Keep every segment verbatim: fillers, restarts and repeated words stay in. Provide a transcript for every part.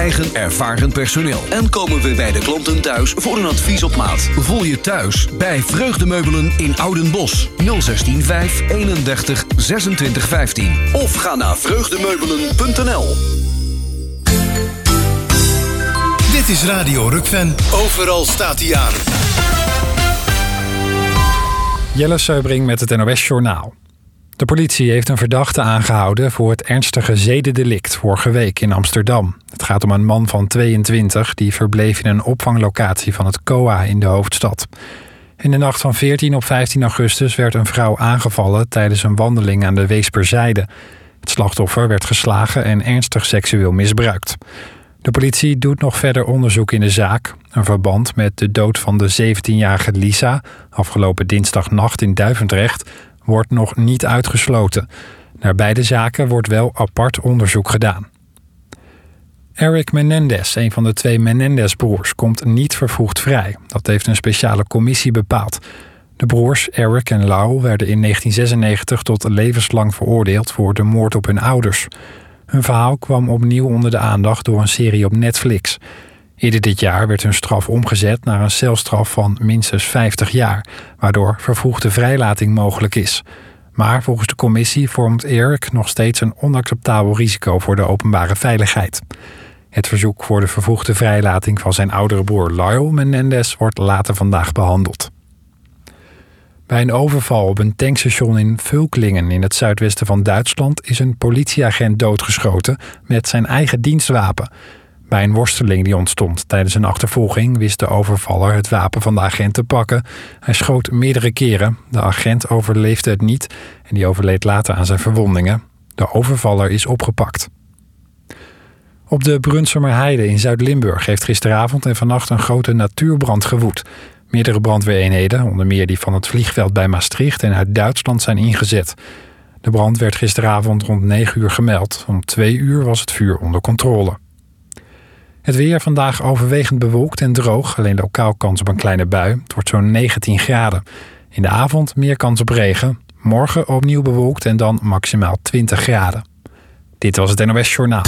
eigen ervaren personeel. En komen we bij de klanten thuis voor een advies op maat. Voel je thuis bij Vreugdemeubelen in Oudenbosch. nul zestien vijf eenendertig zesentwintig vijftien. Of ga naar vreugdemeubelen punt n l. Dit is Radio Rukven. Overal staat hij aan. Jelle Seubring met het N O S-journaal. De politie heeft een verdachte aangehouden voor het ernstige zedendelict vorige week in Amsterdam. Het gaat om een man van tweeëntwintig die verbleef in een opvanglocatie van het C O A in de hoofdstad. In de nacht van veertien op vijftien augustus werd een vrouw aangevallen tijdens een wandeling aan de Weesperzijde. Het slachtoffer werd geslagen en ernstig seksueel misbruikt. De politie doet nog verder onderzoek in de zaak. Een verband met de dood van de zeventienjarige Lisa, afgelopen dinsdagnacht in Duivendrecht, wordt nog niet uitgesloten. Naar beide zaken wordt wel apart onderzoek gedaan. Eric Menendez, een van de twee Menendez-broers, komt niet vervroegd vrij. Dat heeft een speciale commissie bepaald. De broers Eric en Lau werden in negentien zesennegentig tot levenslang veroordeeld voor de moord op hun ouders. Hun verhaal kwam opnieuw onder de aandacht door een serie op Netflix. Eerder dit jaar werd hun straf omgezet naar een celstraf van minstens vijftig jaar... waardoor vervroegde vrijlating mogelijk is. Maar volgens de commissie vormt Eric nog steeds een onacceptabel risico voor de openbare veiligheid. Het verzoek voor de vervroegde vrijlating van zijn oudere broer Lyle Menendez wordt later vandaag behandeld. Bij een overval op een tankstation in Völklingen in het zuidwesten van Duitsland is een politieagent doodgeschoten met zijn eigen dienstwapen. Bij een worsteling die ontstond tijdens een achtervolging wist de overvaller het wapen van de agent te pakken. Hij schoot meerdere keren. De agent overleefde het niet en die overleed later aan zijn verwondingen. De overvaller is opgepakt. Op de Brunsumerheide in Zuid-Limburg heeft gisteravond en vannacht een grote natuurbrand gewoed. Meerdere brandweereenheden, onder meer die van het vliegveld bij Maastricht en uit Duitsland, zijn ingezet. De brand werd gisteravond rond negen uur gemeld. Om twee uur was het vuur onder controle. Het weer vandaag overwegend bewolkt en droog. Alleen lokaal kans op een kleine bui. Het wordt zo'n negentien graden. In de avond meer kans op regen. Morgen opnieuw bewolkt en dan maximaal twintig graden. Dit was het N O S Journaal.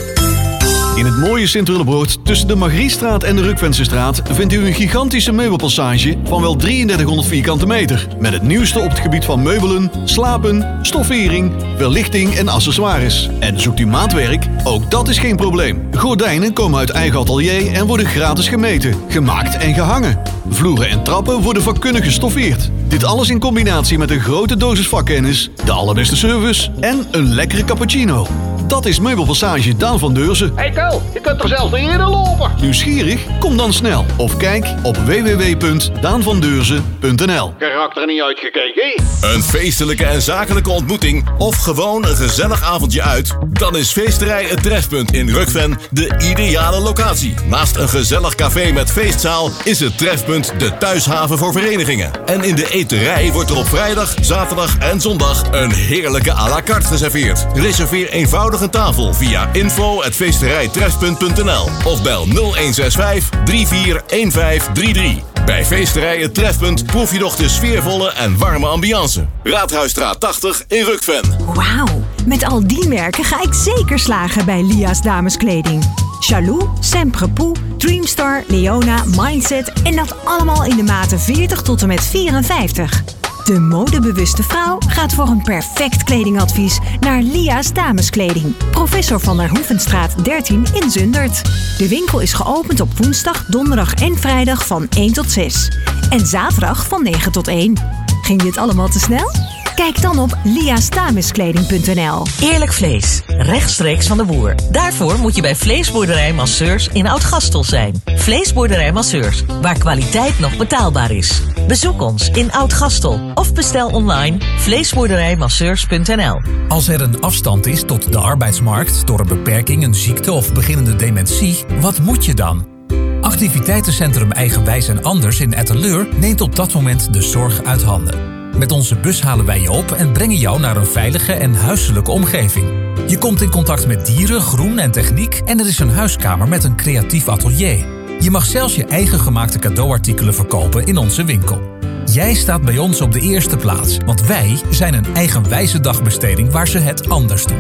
In het mooie Sint-Willebroord tussen de Margriestraat en de Rukvensestraat vindt u een gigantische meubelpassage van wel drieëndertighonderd vierkante meter. Met het nieuwste op het gebied van meubelen, slapen, stoffering, verlichting en accessoires. En zoekt u maatwerk? Ook dat is geen probleem. Gordijnen komen uit eigen atelier en worden gratis gemeten, gemaakt en gehangen. Vloeren en trappen worden vakkundig gestoffeerd. Dit alles in combinatie met een grote dosis vakkennis, de allerbeste service en een lekkere cappuccino. Dat is Meubelpassage Daan van Deurzen. Hey Tel, je kunt er zelfs niet in lopen. Nieuwsgierig? Kom dan snel. Of kijk op w w w punt daan van deurzen punt n l. Karakter niet uitgekeken. Een feestelijke en zakelijke ontmoeting of gewoon een gezellig avondje uit? Dan is Feesterij Het Trefpunt in Rukven de ideale locatie. Naast een gezellig café met feestzaal is het Trefpunt de thuishaven voor verenigingen. En in de eterij wordt er op vrijdag, zaterdag en zondag een heerlijke à la carte geserveerd. Reserveer eenvoudig een tafel via info at feesterijtrefpunt punt n l of bel nul een zes vijf drie vier een vijf drie drie. Bij Feesterij Het Trefpunt proef je nog de sfeervolle en warme ambiance. Raadhuisstraat tachtig in Rukven. Wauw, met al die merken ga ik zeker slagen bij Lia's dameskleding. Chalou, Semprepoux, Dreamstar, Leona, Mindset en dat allemaal in de maten veertig tot en met vierenvijftig. De modebewuste vrouw gaat voor een perfect kledingadvies naar Lia's dameskleding. Professor van der Hoevenstraat dertien in Zundert. De winkel is geopend op woensdag, donderdag en vrijdag van één tot zes. En zaterdag van negen tot één. Ging dit allemaal te snel? Kijk dan op lia's dameskleding punt n l. Eerlijk vlees, rechtstreeks van de boer. Daarvoor moet je bij Vleesboerderij Masseurs in Oud-Gastel zijn. Vleesboerderij Masseurs, waar kwaliteit nog betaalbaar is. Bezoek ons in Oud-Gastel of bestel online vleesboerderijmasseurs punt n l. Als er een afstand is tot de arbeidsmarkt door een beperking, een ziekte of beginnende dementie, wat moet je dan? Activiteitencentrum Eigenwijs en Anders in Etteleur neemt op dat moment de zorg uit handen. Met onze bus halen wij je op en brengen jou naar een veilige en huiselijke omgeving. Je komt in contact met dieren, groen en techniek en er is een huiskamer met een creatief atelier. Je mag zelfs je eigen gemaakte cadeauartikelen verkopen in onze winkel. Jij staat bij ons op de eerste plaats, want wij zijn een eigenwijze dagbesteding waar ze het anders doen.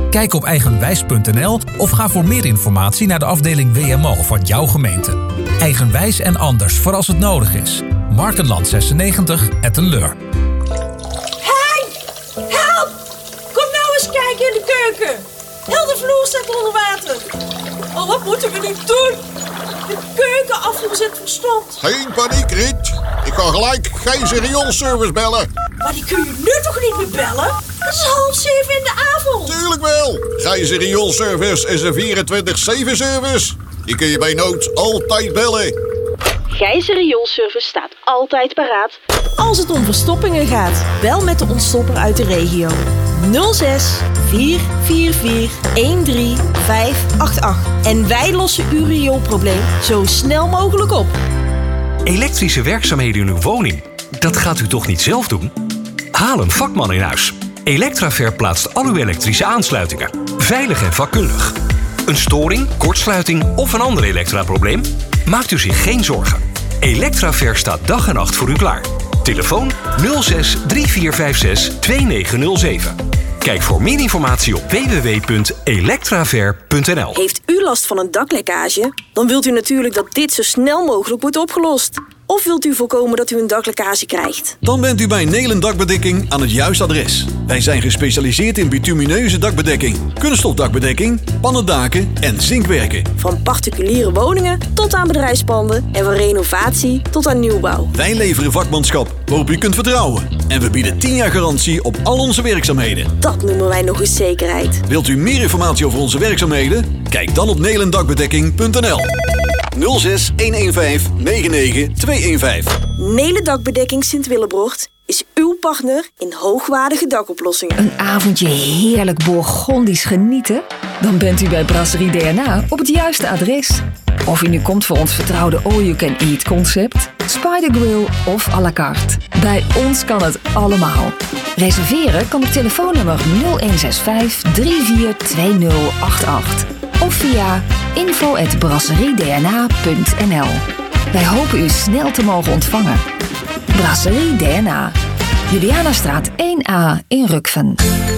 Kijk op eigenwijs punt n l of ga voor meer informatie naar de afdeling W M O van jouw gemeente. Eigenwijs en anders voor als het nodig is. Markenland zesennegentig, Etten-Leur. Hey! Help! Kom nou eens kijken in de keuken. Heel de vloer staat onder water. Oh, wat moeten we nu doen? De keukenafval zit verstompt. Geen paniek, Riet. Ik ga gelijk Gijzer rioolservice bellen. Maar die kun je nu toch niet meer bellen? Het is half zeven in de avond. Tuurlijk wel. Gijzer rioolservice is een vierentwintig zeven service. Die kun je bij nood altijd bellen. Gijzer rioolservice staat altijd paraat als het om verstoppingen gaat. Bel met de ontstopper uit de regio. nul zes vier vier vier een drie vijf acht acht. En wij lossen uw rioolprobleem zo snel mogelijk op. Elektrische werkzaamheden in uw woning, dat gaat u toch niet zelf doen? Haal een vakman in huis. Electraver plaatst al uw elektrische aansluitingen. Veilig en vakkundig. Een storing, kortsluiting of een ander elektraprobleem? Maakt u zich geen zorgen. Electraver staat dag en nacht voor u klaar. Telefoon nul zes drie vier vijf zes twee negen nul zeven. Kijk voor meer informatie op w w w punt electraver punt n l. Heeft u last van een daklekkage? Dan wilt u natuurlijk dat dit zo snel mogelijk wordt opgelost. Of wilt u voorkomen dat u een daklekkage krijgt? Dan bent u bij Nelen Dakbedekking aan het juiste adres. Wij zijn gespecialiseerd in bitumineuze dakbedekking, kunststofdakbedekking, pannendaken en zinkwerken. Van particuliere woningen tot aan bedrijfspanden en van renovatie tot aan nieuwbouw. Wij leveren vakmanschap waarop u kunt vertrouwen. En we bieden tien jaar garantie op al onze werkzaamheden. Dat noemen wij nog eens zekerheid. Wilt u meer informatie over onze werkzaamheden? Kijk dan op nelendakbedekking punt n l. nul zes een een vijf negen negen twee een vijf. Nelen Dakbedekking Sint-Willebrocht is uw partner in hoogwaardige dakoplossingen. Een avondje heerlijk Bourgondisch genieten? Dan bent u bij Brasserie D N A op het juiste adres. Of u nu komt voor ons vertrouwde all-you-can-eat concept, Spider Grill of à la carte. Bij ons kan het allemaal. Reserveren kan op telefoonnummer nul een zes vijf drie vier twee nul acht acht. Of via info at brasserie d n a punt n l. Wij hopen u snel te mogen ontvangen. Brasserie D N A. Julianastraat één A in Rukven.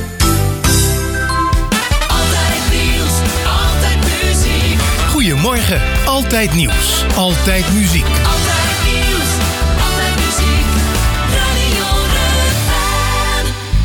Altijd nieuws, altijd muziek. Goedemorgen, altijd nieuws, altijd muziek. Altijd nieuws, altijd muziek. Radio Rukven.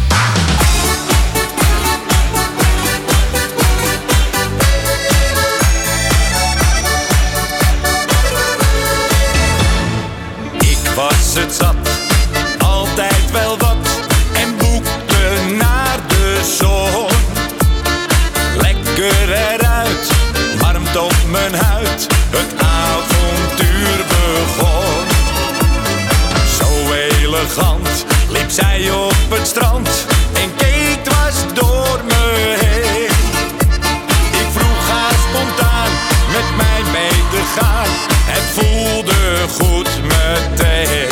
Ik was het zat, altijd wel wat, en boekte naar de zon. Lekker eruit, warmt op mijn huid, het avontuur begon. Zo elegant liep zij op het strand en keek dwars door me heen. Ik vroeg haar spontaan met mij mee te gaan, het voelde goed meteen.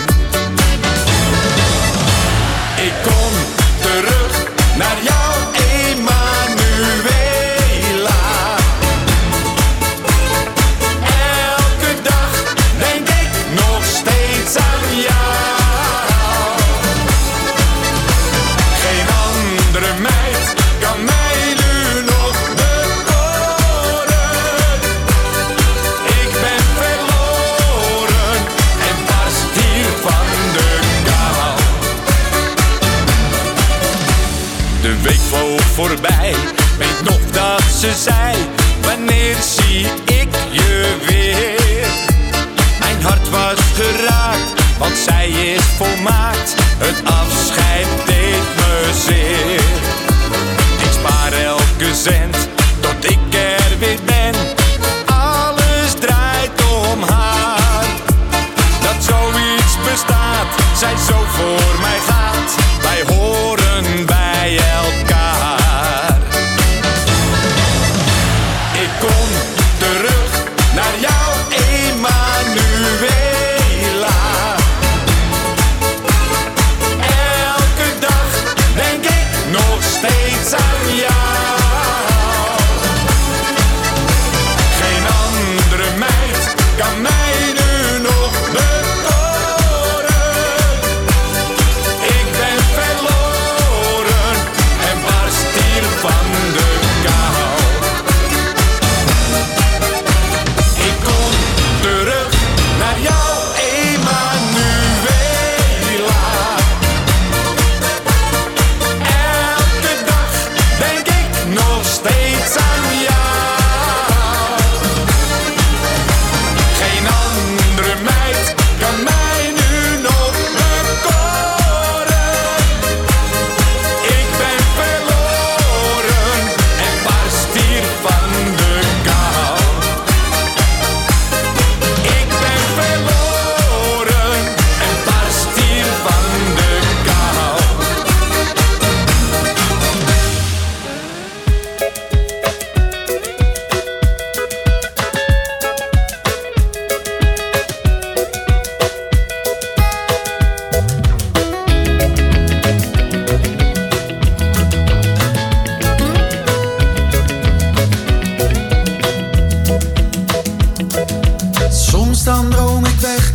Ik kom terug naar jou, Emanuela. Elke dag denk ik nog steeds aan jou. Geen andere meid kan mij nu nog bekoren. Ik ben verloren en barst hier van de kou. De week vloog voorbij, weet nog dat ze zei, wanneer zie ik je weer? Mijn hart was geraakt, want zij is volmaakt, het afscheid deed me zeer. Ik spaar elke cent, tot ik er weer ben, alles draait om haar. Dat zoiets bestaat, zij zo voor mij gaat, wij horen bij elkaar. Ik kom terug naar jou, Emanuela. Elke dag denk ik nog steeds aan jou. Geen andere meid kan mij nu nog bekoren. Ik ben verloren en barst hier van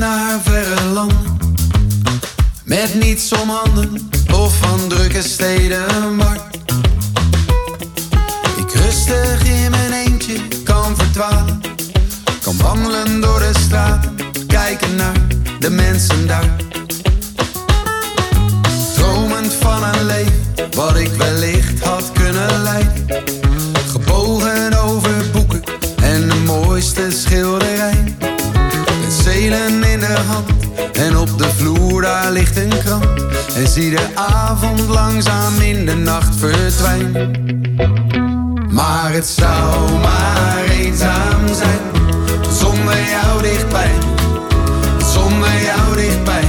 naar verre landen, met niets om handen of van drukke steden bar. Ik rustig in mijn eentje kan verdwalen, kan wandelen door de straten, kijken naar de mensen daar. Dromend van een leven wat ik wellicht had kunnen leiden, gebogen over boeken en de mooiste schilderij. Met zelen in de hand en op de vloer daar ligt een krant, en zie de avond langzaam in de nacht verdwijnen. Maar het zou maar eenzaam zijn zonder jou dichtbij, zonder jou dichtbij.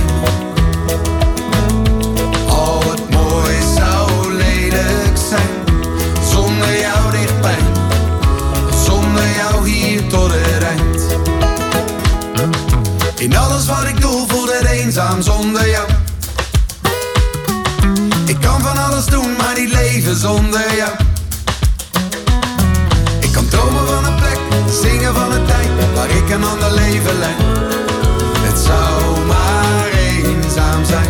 Al het mooi zou lelijk zijn zonder jou dichtbij, zonder jou hier tot het eind. In alles wat ik doe voelt het eenzaam zonder jou. Ik kan van alles doen, maar niet leven zonder jou. Ik kan dromen van een plek, zingen van een tijd waar ik een ander leven leid. Het zou maar eenzaam zijn.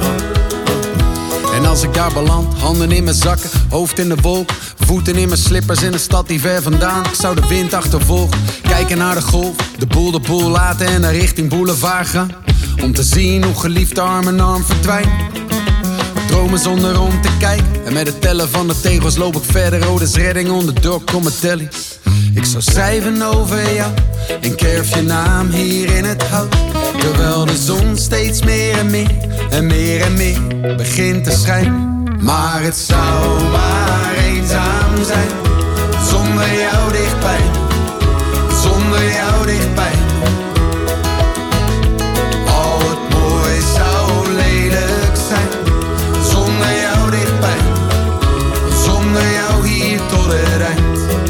En als ik daar beland, handen in mijn zakken, hoofd in de wolk, voeten in mijn slippers in een stad die ver vandaan. Ik zou de wind achtervolgen, kijken naar de golf, de boel de boel laten en naar richting boulevard gaan. Om te zien hoe geliefde arm in arm verdwijnen. Dromen zonder om te kijken, en met het tellen van de tegels loop ik verder. Oh, dus redding onderdoor, kom met telly. Ik zou schrijven over jou en kerf je naam hier in het hout, terwijl de zon steeds meer en meer en meer en meer begint te schijnen. Maar het zou maar eenzaam zijn zonder jou dichtbij, zonder jou dichtbij. Al het mooi zou lelijk zijn zonder jou dichtbij, zonder jou hier tot het eind.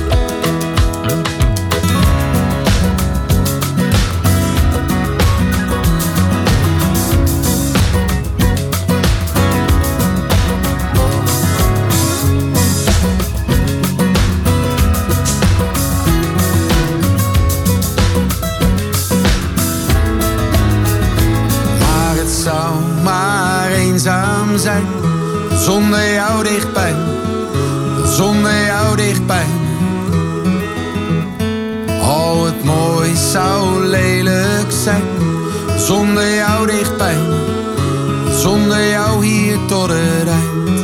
Eenzaam zijn zonder jou dichtbij, zonder jou dichtbij. Al het mooi zou lelijk zijn zonder jou dichtbij, zonder jou hier tot het eind.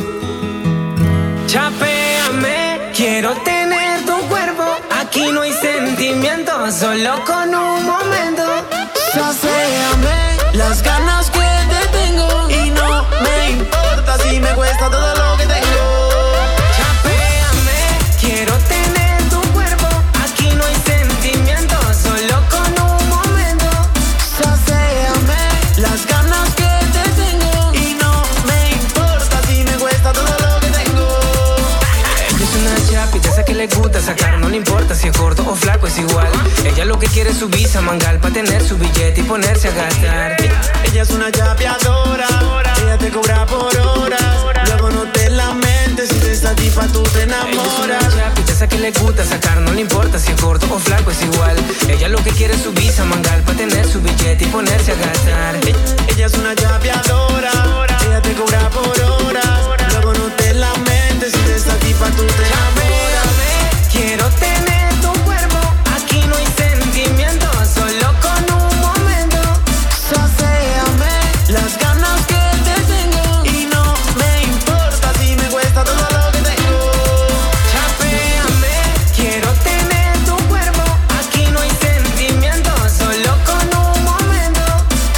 Chapeame, quiero tener tu cuerpo. Aquí no hay sentimiento, solo con un momento. Saciame las ganas que te tengo y no me importa si me cuesta todo lo que tengo. Chapeame, quiero tener tu cuerpo. Aquí no hay sentimiento, solo con un momento. Saciame las ganas que te tengo y no me importa si me cuesta todo lo que tengo. Ella es una chapita, esa que le gusta sacar, no le importa si es gordo o flaco, es igual. Ella lo que quiere es su visa mangal pa' tener su billete y ponerse a gastar. Ella es una chapeadora, ella te cobra por horas, luego no te lamentes si te satisfa tú te enamoras. Ella es una chapita, esa que le gusta sacar, no le importa si es gordo o flaco, es igual. Ella lo que quiere es su visa mangal pa' tener su billete y ponerse a gastar. Ella es una chapeadora, ella te cobra por horas, luego no te lamentes si te satisfa tú te enamoras. Quiero tener tu cuerpo, aquí no hay sentimiento, solo con un momento. Saciame las ganas que te tengo y no me importa si me cuesta todo lo que tengo. Chapeame, quiero tener tu cuerpo, aquí no hay sentimiento, solo con un momento.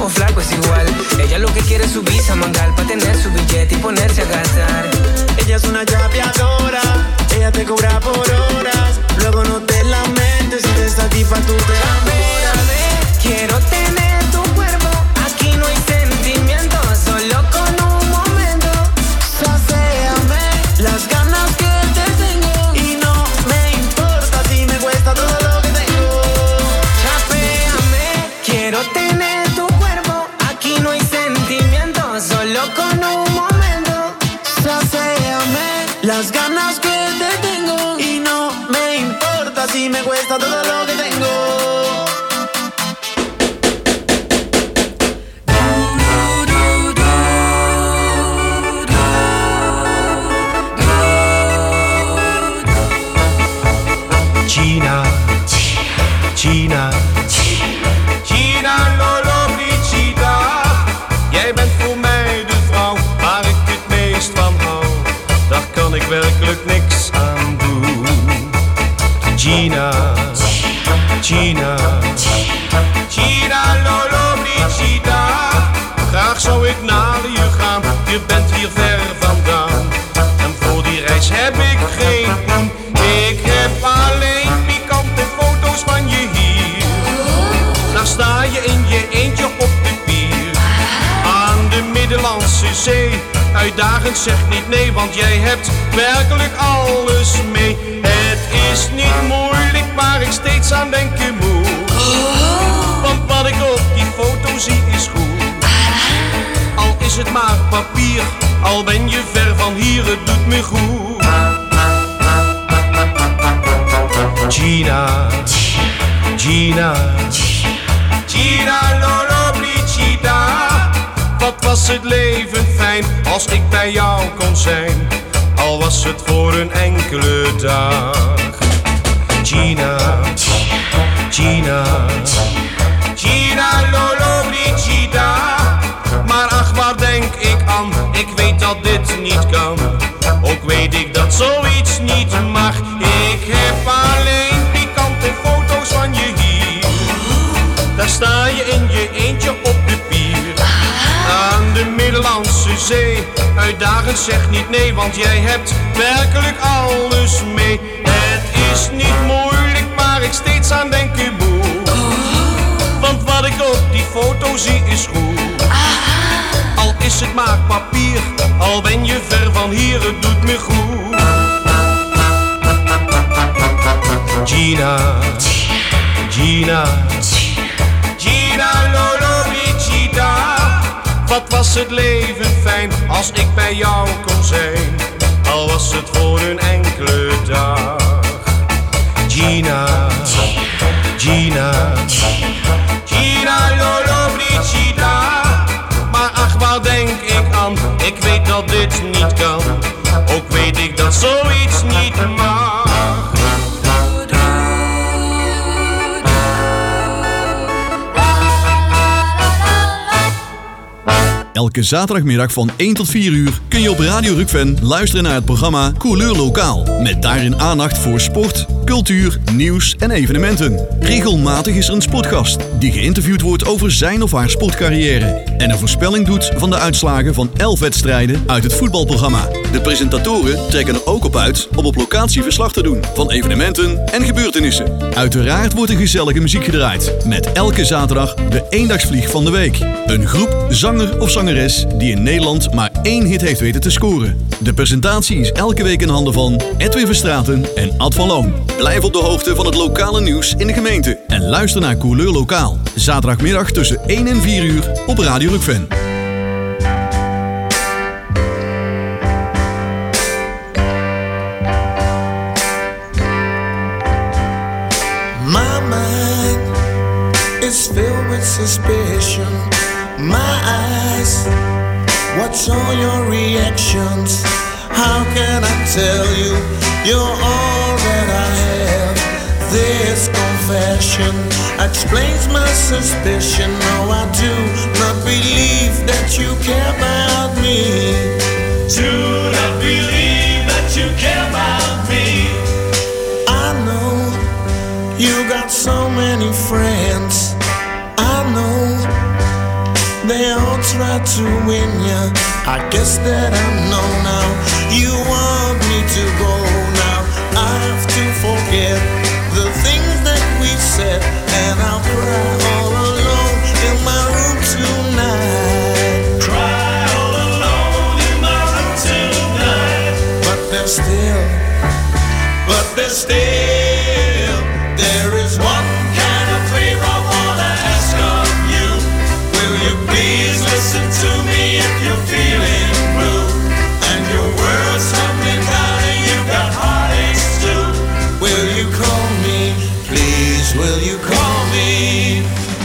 o flaco es igual. Ella lo que quiere es su visa mangal pa' tener su billete y ponerse a gastar. Ella es una chapeadora, ella te cobra por horas. Luego no te lamentes si te satisfa tú te enamoras. Quiero tener tu cuerpo, aquí no hay sentimiento, solo con un momento. Saciame las ganas que te tengo y no me importa si me cuesta todo lo que tengo. Chapéame, quiero tener tu cuerpo, aquí no hay sentimiento, solo con un momento. Saciame las ganas que te tengo y no me importa si me cuesta todo lo que tengo. Gina, Gina, Gina Lollobrigida. Jij bent voor mij de vrouw waar ik het meest van hou. Daar kan ik werkelijk niks aan doen. Gina, Gina, Gina Lollobrigida. Graag zou ik naar je gaan, je bent hier ver vandaan. En voor die reis heb ik geen poen. Ik heb alleen pikante foto's van je hier. Daar sta je in je eentje op de pier. Aan de Middellandse Zee. Uitdagend, zeg niet nee, want jij hebt werkelijk alles mee. Het is niet moeilijk, waar ik steeds aan denken moet. Want wat ik op die foto zie is goed. Al is het maar papier, al ben je ver van hier, het doet me goed. Gina, Gina, Gina Lollobrigida. Wat was het leven fijn als ik bij jou kon zijn, al was het voor een enkele dag. Gina, Gina, Gina Lollobrigida. Maar ach, waar denk ik aan, ik weet dat dit niet kan. Ook weet ik dat zoiets niet mag. Ik heb alleen pikante foto's van je hier. Daar sta je in je eentje op de pier. Aan de Middellandse Zee. Uitdagend, zeg niet nee, want jij hebt werkelijk alles mee. Het is niet moeilijk, waar ik steeds aan denken moet. Want wat ik op die foto zie is goed. Al is het maar papier, al ben je ver van hier, het doet me goed. Gina, Gina, Gina Lollobrigida. Wat was het leven fijn als ik bij jou kon zijn, al was het voor een enkele dag. Gina, Gina, Gina Lollobrigida. Maar ach, waar denk ik aan, ik weet dat dit niet kan. Ook weet ik dat zoiets niet mag. Elke zaterdagmiddag van één tot vier uur kun je op Radio Rukven luisteren naar het programma Couleur Lokaal. Met daarin aandacht voor sport, cultuur, nieuws en evenementen. Regelmatig is er een sportgast die geïnterviewd wordt over zijn of haar sportcarrière. En een voorspelling doet van de uitslagen van elf wedstrijden uit het voetbalprogramma. De presentatoren trekken er ook op uit om op locatie verslag te doen van evenementen en gebeurtenissen. Uiteraard wordt er gezellige muziek gedraaid. Met elke zaterdag de eendagsvlieg van de week. Een groep, zanger of zangeres die in Nederland maar één hit heeft weten te scoren. De presentatie is elke week in handen van Edwin Verstraeten en Ad van Loon. Blijf op de hoogte van het lokale nieuws in de gemeente. En luister naar Couleur Lokaal. Zaterdagmiddag tussen één en vier uur op Radio Rukven. My mind is filled with suspicion. My eyes, what's all your reactions? How can I tell you you're all that I have? This confession explains my suspicion. No, I do not believe that you care about me. Do not believe that you care about me. I know you got so many friends. I know They all try to win ya. I guess that I know now. You want me to go now. I have to forget the things that we said, and I'll cry all alone in my room tonight. Cry all alone in my room tonight. But there's still, but there's still, there is one kind of favor I wanna ask of you. Will you please listen to me if you're feeling blue and your world's tumbling down and you've got heartaches too? Will you call me, please? Will you call me?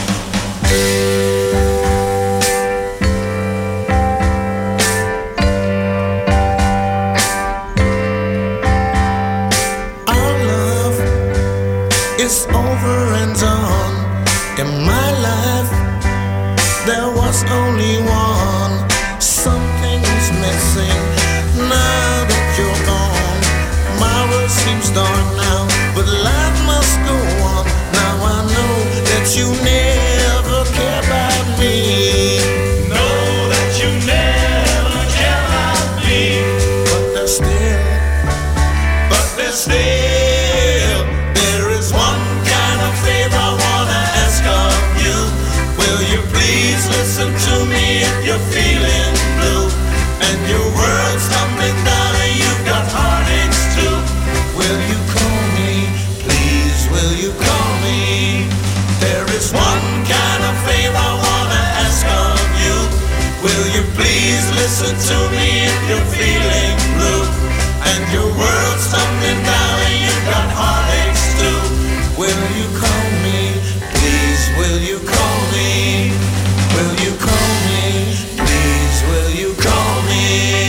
Our love is over and done. In my life there was only one. Something's missing now that you're gone. My world seems dark now, but life must go on. Now I know that you never care about me. Know that you never care about me. But there's still, but there's still, there is one kind of favor I wanna ask of you. Will you please listen to me if you're feeling blue and your world's tumbling down and you've got heartaches too? Will you call me, please? Will you call me? There is one kind of favor I wanna ask of you. Will you please listen to me if you're feeling blue and your world's tumbling down and you've got heartaches too? Will you call me, please? Will you call me? Will you call me, please? Will you call me?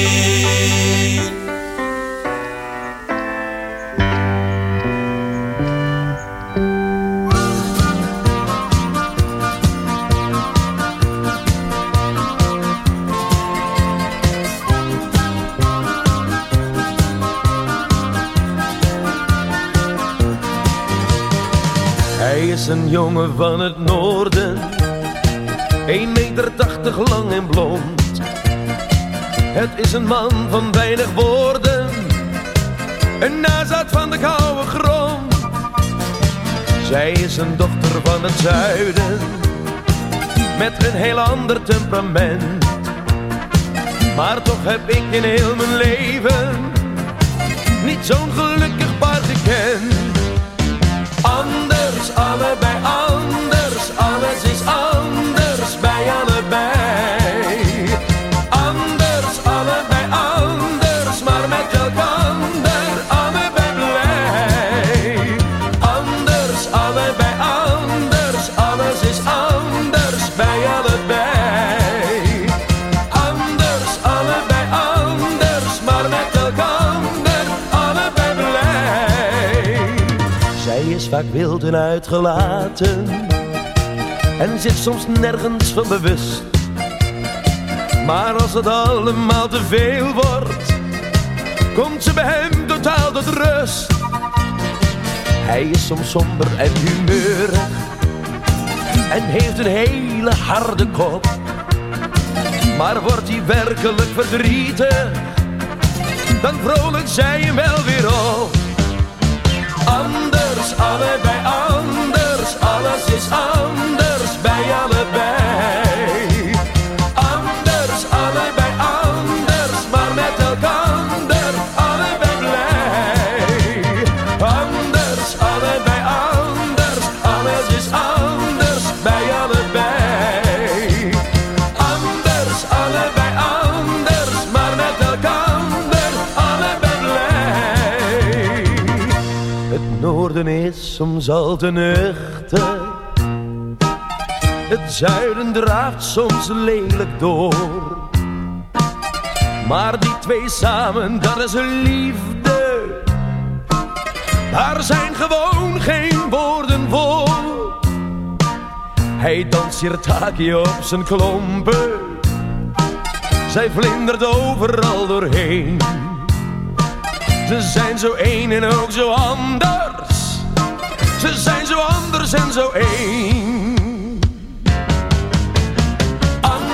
Hij is een jongen van het noorden, één meter tachtig lang en blond. Het is een man van weinig woorden, een nazaat van de koude grond. Zij is een dochter van het zuiden, met een heel ander temperament. Maar toch heb ik in heel mijn leven niet zo'n gelukkig paar gekend. Anders, allebei anders, alles is anders bij allebei. Anders, allebei anders, maar met elkander allebei blij. Anders, allebei anders, alles is anders bij allebei. Anders, allebei anders, maar met elkander allebei blij. Zij is vaak wild en uitgelaten en zich soms nergens van bewust. Maar als het allemaal te veel wordt, komt ze bij hem totaal tot rust. Hij is soms somber en humeurig en heeft een hele harde kop. Maar wordt hij werkelijk verdrietig, dan vrolijkt zij hem wel weer op. Anders, allebei anders, alles is anders bij allebei. Anders, allebei anders, maar met elkander allebei blij. Anders, allebei anders, alles is anders bij allebei. Anders, allebei anders, maar met elkander allebei blij. Het noorden is soms al te nuchter, het zuiden draaft soms lelijk door. Maar die twee samen, dat is een liefde, daar zijn gewoon geen woorden voor. Hij danst sirtaki op zijn klompen, zij vlindert overal doorheen. Ze zijn zo één en ook zo anders, ze zijn zo anders en zo één.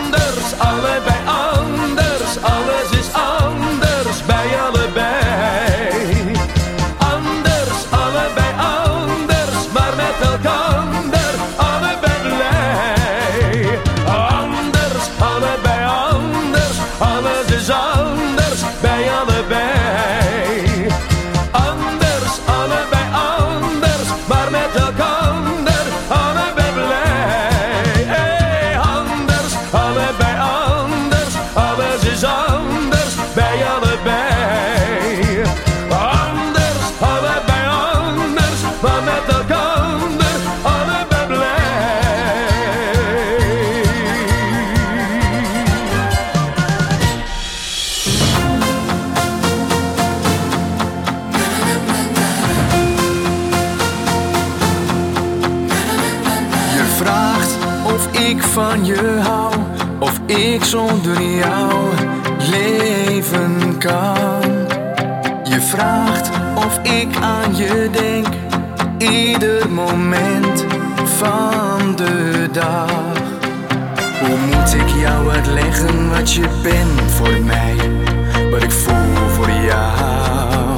van je hou, of ik zonder jou leven kan. Je vraagt of ik aan je denk, ieder moment van de dag. Hoe moet ik jou uitleggen wat je bent voor mij, wat ik voel voor jou?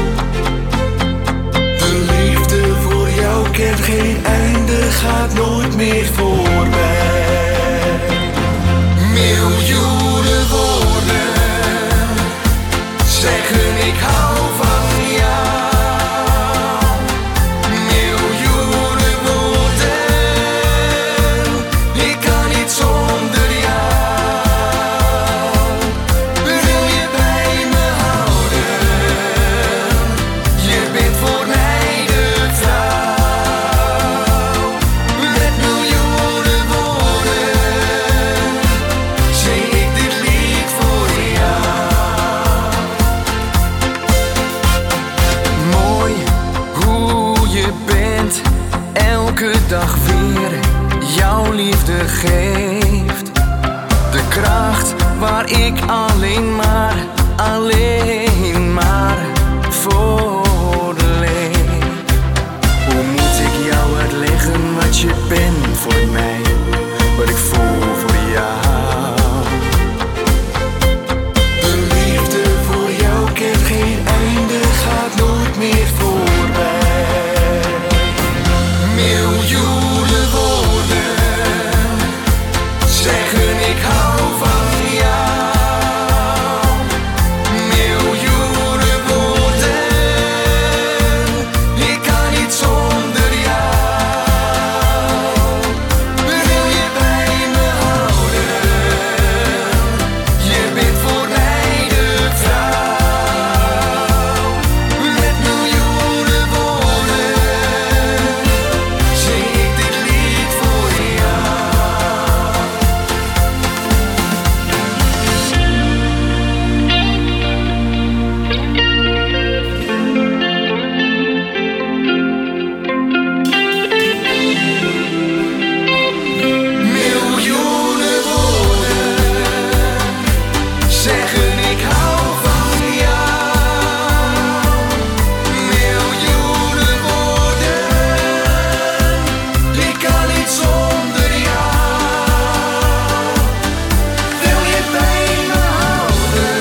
De liefde voor jou kent geen einde, gaat nooit meer voorbij. Miljoenen woorden zeggen ik hou van jou. Miljoenen woorden, ik kan niet zonder jou. Wil je bij me houden? Je bent voor mij de vrouw. Met miljoenen woorden zing ik dit lied voor jou. Mooi hoe je bent, elke dag weer jouw liefde geeft. De kracht waar ik alleen maar, alleen maar voor leef. Hoe moet ik jou uitleggen wat je bent voor mij, wat ik voel voor jou? De liefde voor jou kent geen einde, gaat nooit meer voorbij. Miljoenen woorden zeggen ik hou van jou. Miljoenen woorden, ik kan niet zonder jou. Wil je bij me houden? Je bent voor mij de vrouw. Met miljoenen woorden zing ik dit lied voor jou. Miljoenen woorden zeggen ik hou van jou. Miljoenen woorden, ik kan niet zonder jou. Wil je bij me houden?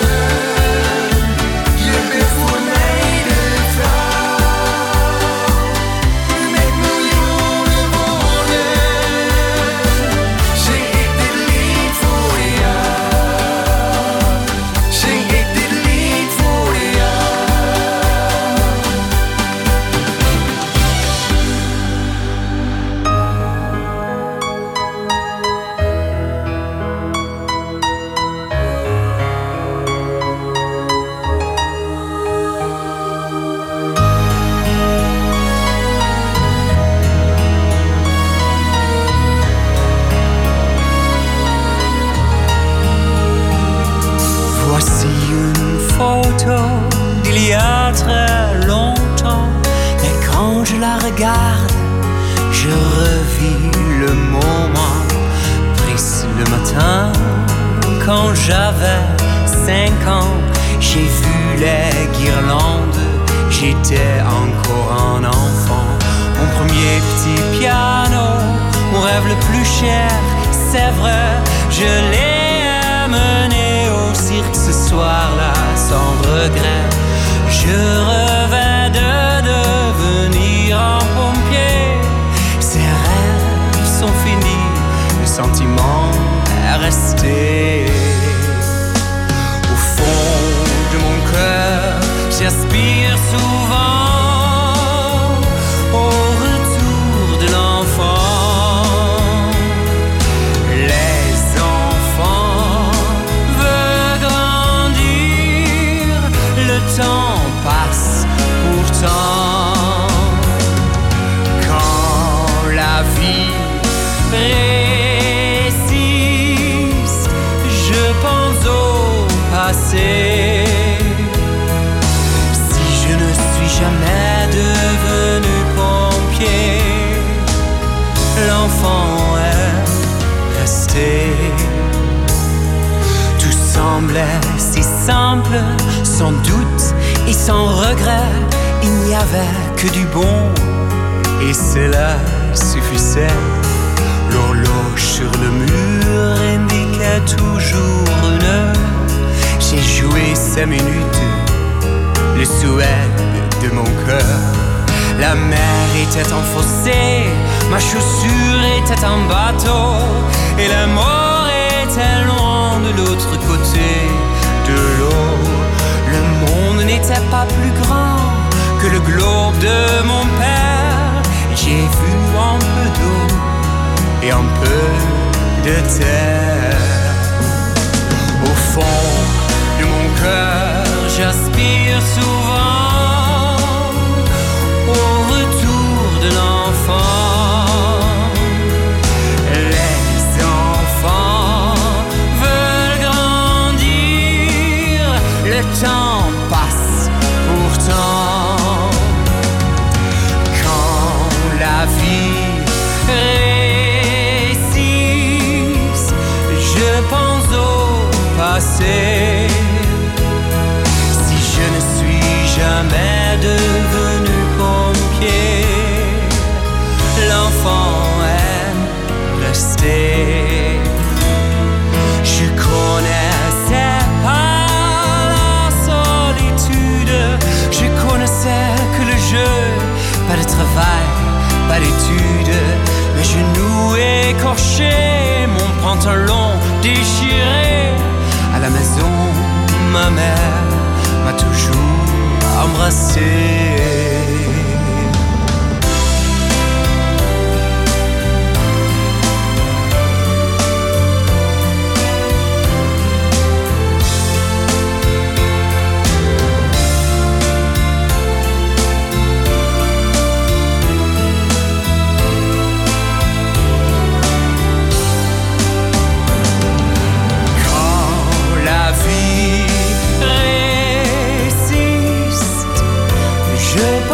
Je bent voor mij de vrouw. Met miljoenen woorden zing ik dit lied voor jou. Zing ik dit lied voor jou. Voici une photo d'il y a très longtemps. Et quand je la regarde, je revis le moment pris le matin. Quand j'avais cinq ans, j'ai vu les guirlandes. J'étais encore un enfant. Mon premier petit piano, mon rêve le plus cher, c'est vrai, je l'ai amené au cirque ce soir-là sans regret. Je rêvais de devenir un pompier. Ces rêves sont finis, le sentiment est resté. Au fond de mon cœur, j'aspire souvent au retour de l'enfant. Les enfants veulent grandir, le temps passe pourtant. Quand la vie précise, je pense au passé. Si je ne suis jamais devenu pompier, l'enfant est resté. semblait si simple, sans doute et sans regret. Il n'y avait que du bon, et cela suffisait. L'horloge sur le mur indiquait toujours une heure. J'ai joué cinq minutes, le souhait de mon cœur. La mer était un fossé, ma chaussure était un bateau, et la mort était loin de l'autre côté de l'eau. Le monde n'était pas plus grand que le globe de mon père. J'ai vu un peu d'eau et un peu de terre. Au fond de mon cœur, j'aspire souvent au retour de l'enfant. Les enfants veulent grandir, le temps passe pourtant. Quand la vie récisse, je pense au passé. Si je ne suis jamais devenu pompier, l'enfant est resté. Je connaissais pas la solitude, je connaissais que le jeu, pas de travail, pas d'études. Mes genoux écorchés, mon pantalon déchiré. À la maison, ma mère m'a toujours embrassé. Je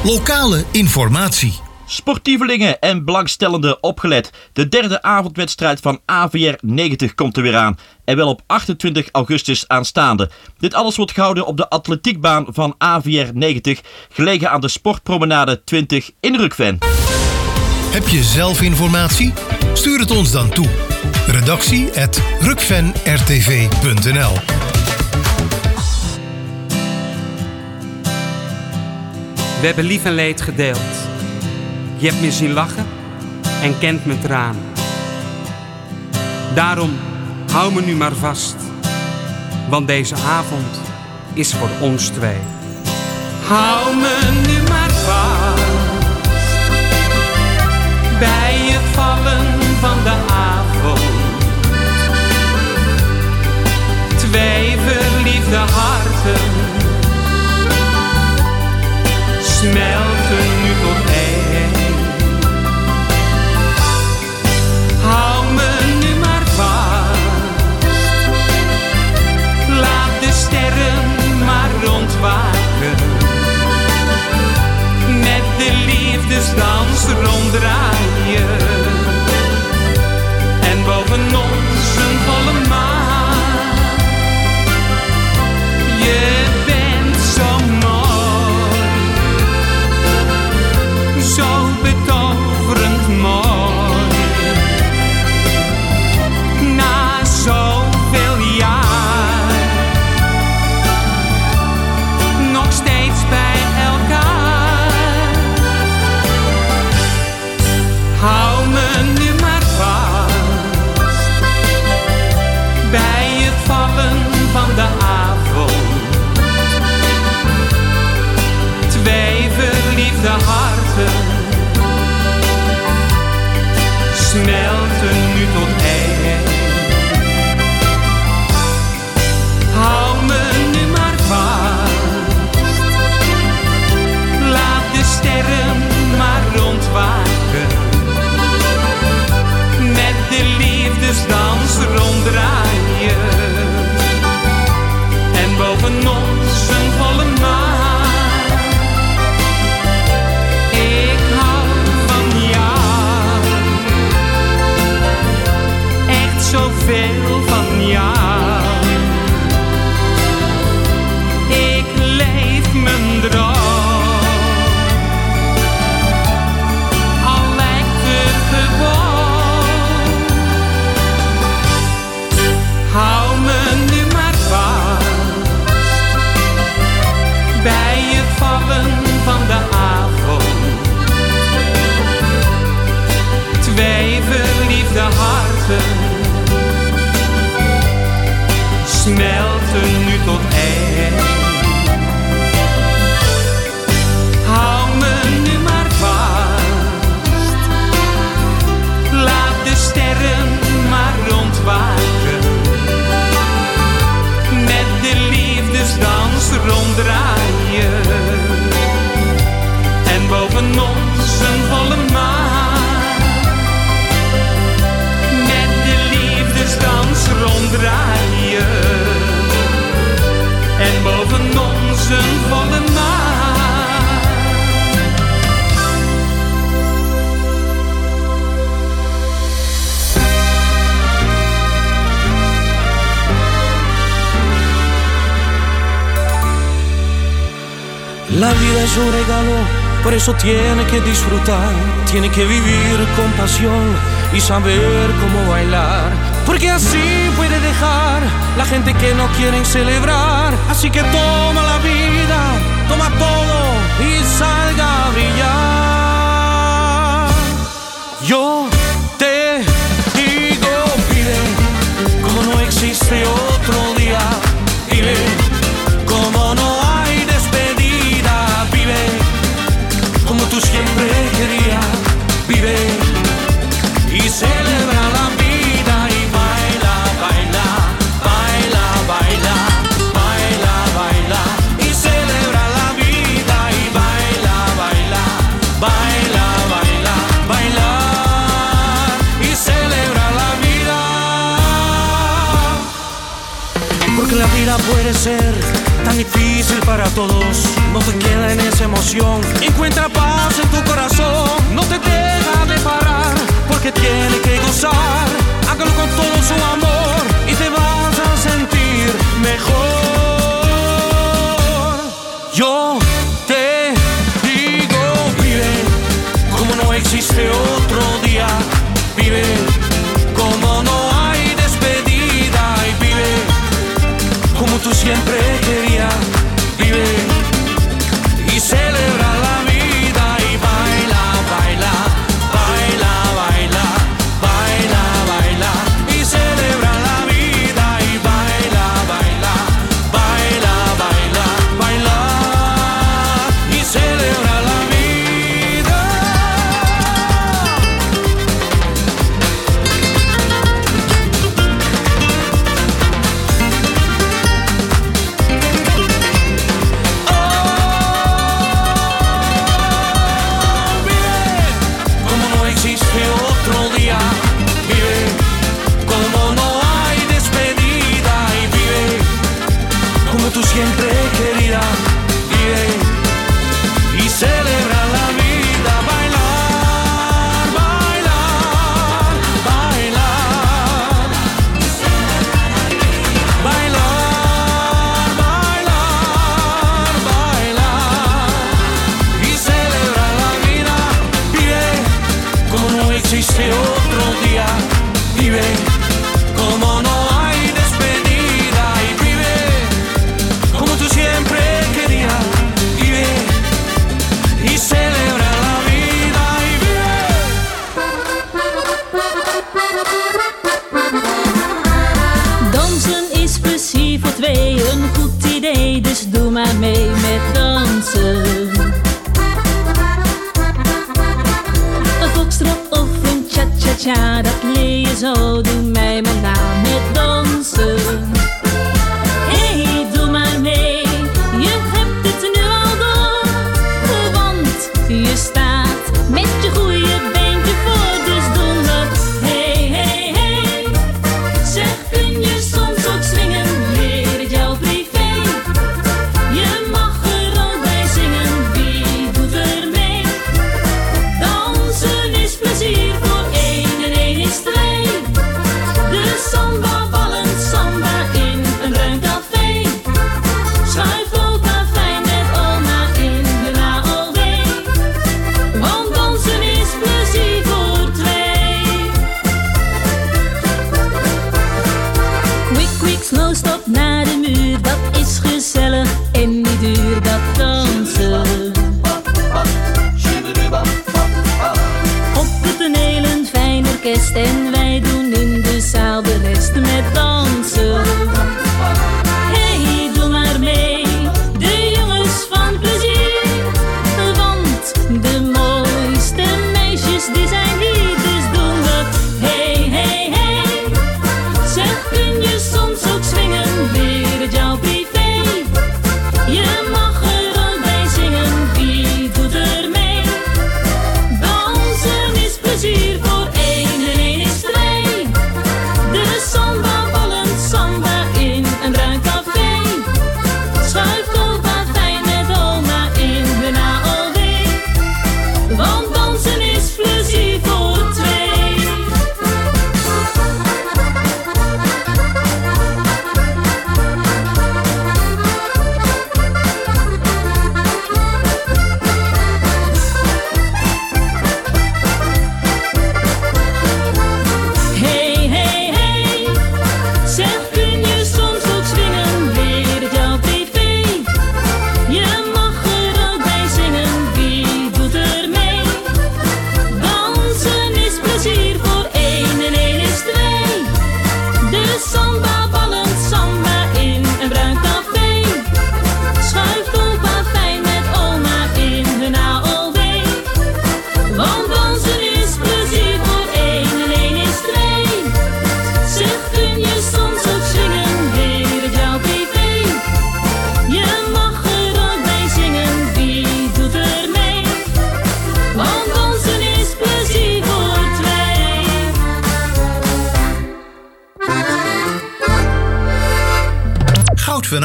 Lokale informatie. Sportievelingen en belangstellenden opgelet. De derde avondwedstrijd van A V R negentig komt er weer aan. En wel op achtentwintig augustus aanstaande. Dit alles wordt gehouden op de atletiekbaan van A V R negentig. Gelegen aan de Sportpromenade twintig in Rukven. Heb je zelf informatie? Stuur het ons dan toe. Redactie at rukven r t v punt n l. We hebben lief en leed gedeeld. Je hebt me zien lachen en kent mijn traan. Daarom hou me nu maar vast, want deze avond is voor ons twee. Hou me nu maar vast, bij het vallen van de avond. Twee verliefde harten smelten nu tot één. Hou me nu maar vast, laat de sterren maar rondwaken. Met de liefdesdans ronddraaien. En boven ons een volle maan. Je bent zo mooi, zo betoverend mooi. Na zoveel jaar nog steeds bij elkaar. Hou me nu maar vast, bij het vallen van de avond. Twee verliefde harten smelten nu tot één. Hou me nu maar vast, laat de sterren maar rondwaken. Met de liefdesdans ronddraaien. En boven ons een volle maan. Ik hou van jou, echt zoveel van jou. Ik leef mijn droom, al lijkt het gewoon. Hou me nu maar vast, bij het vallen van de avond. Twee verliefde harten smelten nu tot één. Hou me nu maar vast, laat de sterren maar rondwaken. Met de liefdesdans ronddraaien. En boven ons een volle maan. Met de liefdesdans ronddraaien. En boven ons een volle maan. La vida es un regalo, por eso tiene que disfrutar, tiene que vivir con pasión y saber cómo bailar, porque así puede dejar la gente que no quieren celebrar. Así que toma la vida, toma todo y salga a brillar. Yo te digo, vive como no existe otro día, vive como no hay despedida, vive como tú siempre querías, vive y celebra la vida y baila, baila, baila, baila, baila, baila y celebra la vida. ser tan difícil para todos. No te queda en esa emoción, encuentra paz en tu corazón. No te deja de parar, porque tiene que gozar. Hágalo con todo su amor y te vas a sentir mejor. Yo te digo, vive como no existe otro día. Vive como no hay despedida. Y vive como tú siempre querías. Vive y celebra la vida. Y baila, baila, baila, baila, baila, baila. Y celebra la vida. Y baila, baila, baila, baila, baila. Y celebra la vida. Tú siempre querida, vive y celebra la vida. Bailar, bailar, bailar. Bailar, bailar, bailar. Y celebra la vida. Vive como no existe otro día. Vive como no hay despedida. Y vive como tú siempre querías. Vive y celebra la vida. Y vive. Dansen is plezier voor twee, een goed idee, dus doe maar mee met dansen. Een foxtrot of een cha-cha-cha, dat leer je zo, doe mij maar na met dansen. Hey, doe maar mee, je hebt het nu al door, want je staat met je goede beentje voor, dus doen we. Hey, hey, hey, zeg kun je soms ook swingen, leer het jou privé. Je mag er al bij zingen, wie doet er mee? Dansen is plezier voor één en één is twee. De samba vallen, samba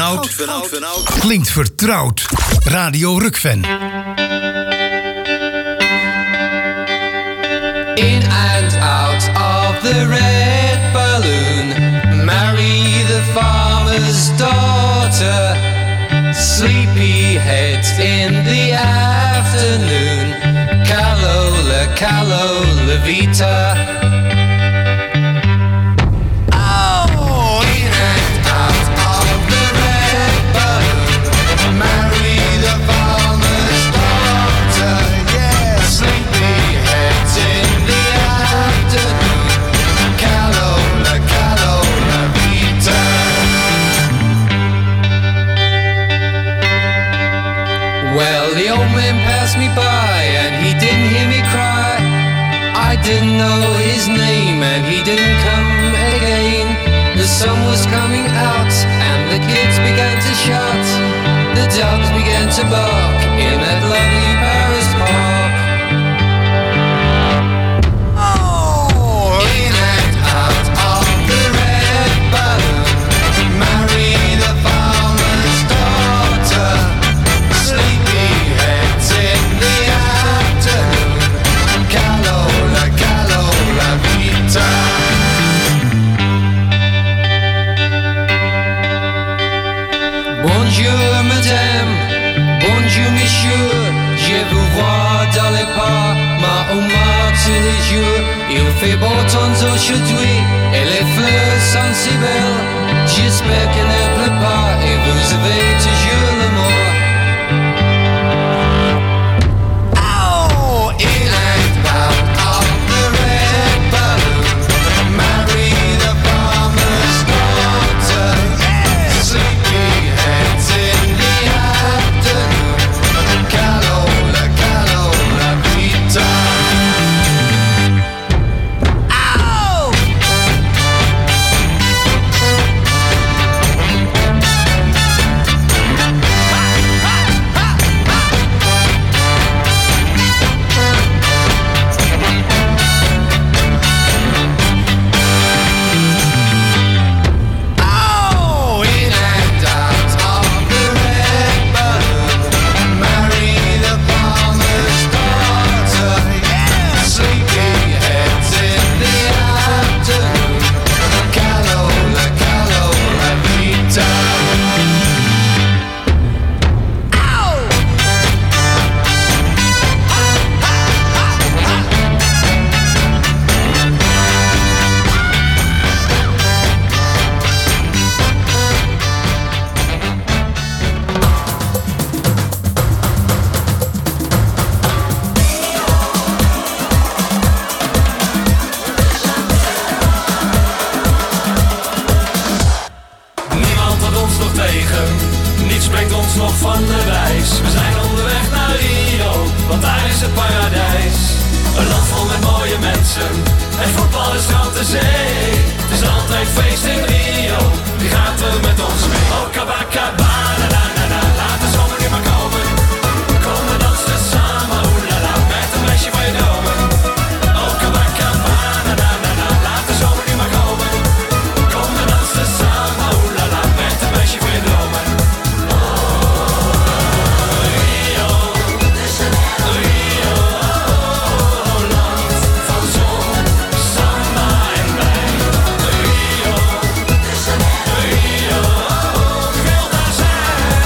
Venhout klinkt vertrouwd. Radio Rukven. In and out of the red balloon, marry the farmer's daughter. Sleepyheads in the afternoon, Calola, Calola Vita. Oh, in and out of the red balloon, marry the farmer's daughter. Yeah, sleepyheads in the afternoon, Calola, Calola Vita. Well, the old man passed me by and he didn't hear me cry. I didn't know his name and he didn't come again. The sun was coming out and the kids began to shout. The dogs began to bark in that lovely Paris park. Oh, in and out of the red balloon, marry the farmer's daughter. Sleepyheads in the afternoon, Calola, Calola Vita. Bonjour madame, bonjour monsieur, je vous vois dans les pas, ma Omar tous les jours. Il fait beau temps aujourd'hui et les fleurs sont si belles. J'espère qu'elle ne pleut pas et vous avez toujours l'amour. Oh, in and out of the red balloon, marry the farmer's daughter. Sleepyheads in the afternoon, Calola, Calola Vita. Ow! Oh, in and out of the red balloon, marry the farmer's daughter. Sleepyheads in the afternoon, Calola, Calola Vita. Niemand houdt ons nog tegen, niets brengt ons nog van de wijs. We zijn onderweg naar Rio, want daar is het paradijs. Een land vol met mooie mensen, het voetbal is grote zee. Het is altijd feest in Rio, wie gaat er met ons mee? Oh, Copacabana, na na na, laat de zomer nu maar komen. Kom we dansen samen, oeh la la, met een meisje van je dromen. Oh, Copacabana, na na na, laat de zomer nu maar komen. Kom we dansen samen, oeh la la, met een meisje van je dromen. Rio, Rio, land van zon, samba en wijn. Rio, Rio, ik wil daar zijn.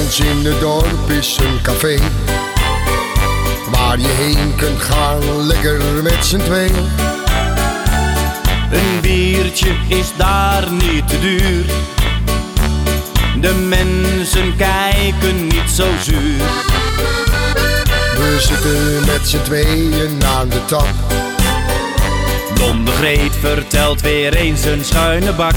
ons in het dorp is een café waar je heen kunt gaan, lekker met z'n twee. Een biertje is daar niet te duur. De mensen kijken niet zo zuur. We zitten met z'n tweeën aan de tap. Blonde Greet vertelt weer eens een schuine bak.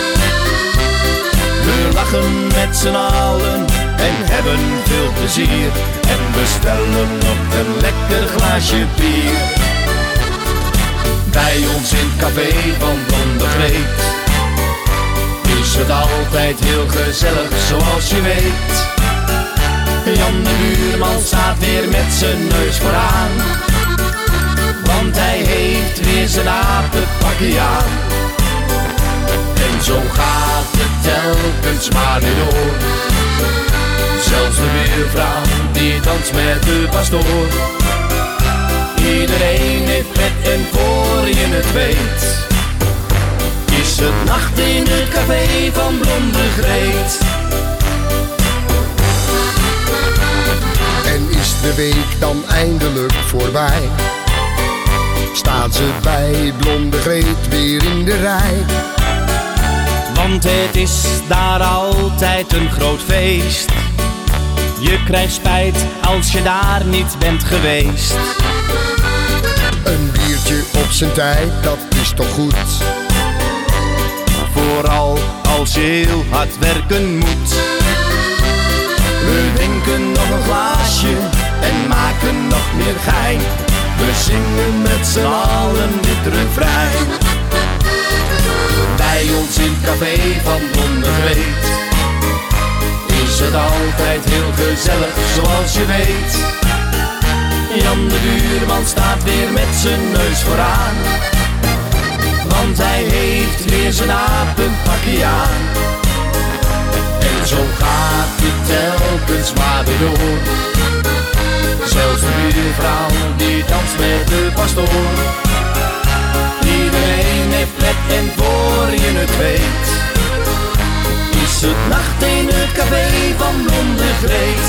We lachen met z'n allen en hebben veel plezier. En bestellen nog een lekker glaasje bier. Bij ons in het café van Blonde Greet is het altijd heel gezellig, zoals je weet. Jan de buurman staat weer met zijn neus vooraan, want hij heeft weer zijn apenpakkie aan. En zo gaat het telkens maar weer door. Zelfs de buurvrouw die danst met de pastoor. Iedereen heeft pret en voor je het weet is het nacht in het café van Blonde Greet. En is de week dan eindelijk voorbij, staan ze bij Blonde Greet weer in de rij. Want het is daar altijd een groot feest. Je krijgt spijt als je daar niet bent geweest. Een biertje op zijn tijd, dat is toch goed. Vooral als je heel hard werken moet. We drinken nog een glaasje en maken nog meer gein. We zingen met z'n allen dit refrein. Bij ons in het café van Blonde Greet is het altijd heel gezellig, zoals je weet. Jan de buurman staat weer met zijn neus vooraan, want hij heeft weer zijn apenpakkie aan. En zo gaat het telkens maar weer door. Zelfs de buurvrouw die danst met de pastoor. Iedereen heeft pret en voor je het weet is het nacht in het café van Blonde Greet.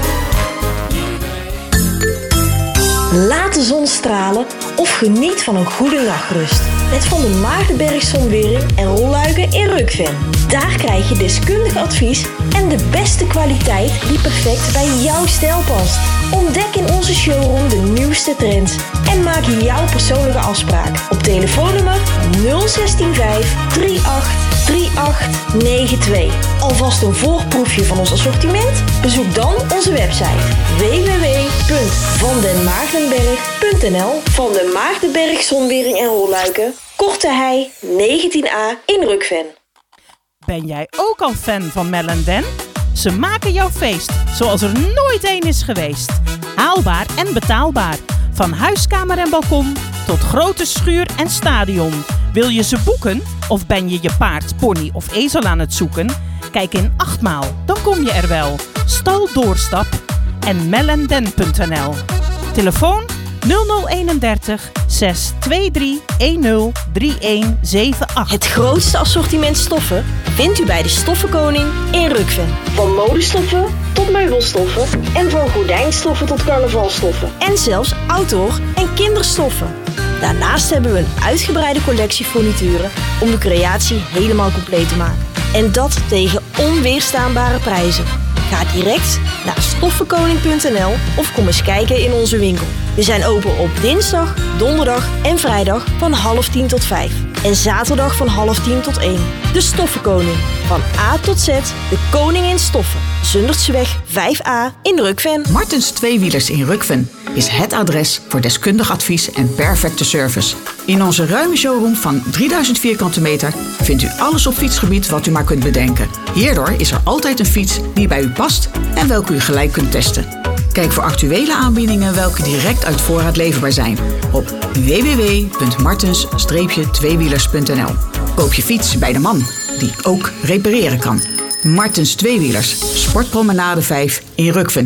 Laat de zon stralen of geniet van een goede nachtrust met Van der Maardenberg Zonwering en Rolluiken in Rukven. Daar krijg je deskundig advies en de beste kwaliteit die perfect bij jouw stijl past. Ontdek in onze showroom de nieuwste trends en maak jouw persoonlijke afspraak op telefoonnummer nul zestien vijf drieëntachtig drieëntachtig negenentwintig. Alvast een voorproefje van ons assortiment? Bezoek dan onze website w w w punt van den maardenberg punt n l. Van den Maardenberg Zonwering en Rolluiken, Korte Hei negentien a in Rukven. Ben jij ook al fan van Mel en Den? Ze maken jouw feest zoals er nooit één is geweest. Haalbaar en betaalbaar. Van huiskamer en balkon tot grote schuur en stadion. Wil je ze boeken? Of ben je je paard, pony of ezel aan het zoeken? Kijk in Achtmaal, dan kom je er wel. Stal Doorstap en mellenden punt n l. Telefoon nul nul eenendertig zes twee drie een nul drie een zeven acht. Het grootste assortiment stoffen vindt u bij de Stoffenkoning in Rukven. Van modestoffen tot meubelstoffen en van gordijnstoffen tot carnavalstoffen. En zelfs outdoor en kinderstoffen. Daarnaast hebben we een uitgebreide collectie furnituren om de creatie helemaal compleet te maken. En dat tegen onweerstaanbare prijzen. Ga direct naar stoffenkoning punt n l of kom eens kijken in onze winkel. We zijn open op dinsdag, donderdag en vrijdag van half tien tot vijf. En zaterdag van half tien tot één. De Stoffenkoning. Van A tot Z, de koning in stoffen. Zundertseweg vijf a in Rukven. Martens Tweewielers in Rukven is het adres voor deskundig advies en perfecte service. In onze ruime showroom van drieduizend vierkante meter vindt u alles op fietsgebied wat u maar kunt bedenken. Hierdoor is er altijd een fiets die bij u past en welke u gelijk kunt testen. Kijk voor actuele aanbiedingen welke direct uit voorraad leverbaar zijn op w w w punt martens tweewielers punt n l. Koop je fiets bij de man die ook repareren kan. Martens Tweewielers, Sportpromenade vijf in Rukven.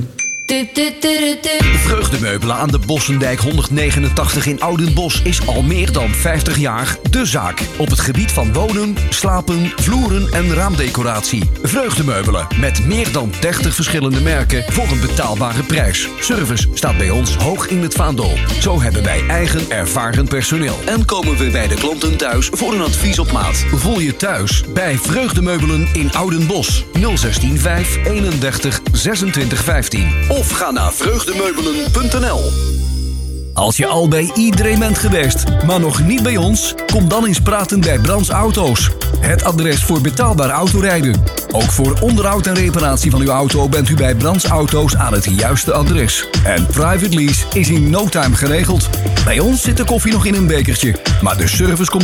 Vreugdemeubelen aan de Bossendijk honderdnegenentachtig in Oudenbosch is al meer dan vijftig jaar de zaak. Op het gebied van wonen, slapen, vloeren en raamdecoratie. Vreugdemeubelen met meer dan dertig verschillende merken voor een betaalbare prijs. Service staat bij ons hoog in het vaandel. Zo hebben wij eigen ervaren personeel. En komen we bij de klanten thuis voor een advies op maat. Voel je thuis bij Vreugdemeubelen in Oudenbosch. nul zestien vijf eenendertig zesentwintig vijftien. Of ga naar vreugdemeubelen punt n l. Als je al bij iedereen bent geweest, maar nog niet bij ons, kom dan eens praten bij Brands Auto's. Het adres voor betaalbaar autorijden. Ook voor onderhoud en reparatie van uw auto bent u bij Brands Auto's aan het juiste adres. En private lease is in no time geregeld. Bij ons zit de koffie nog in een bekertje, maar de service komt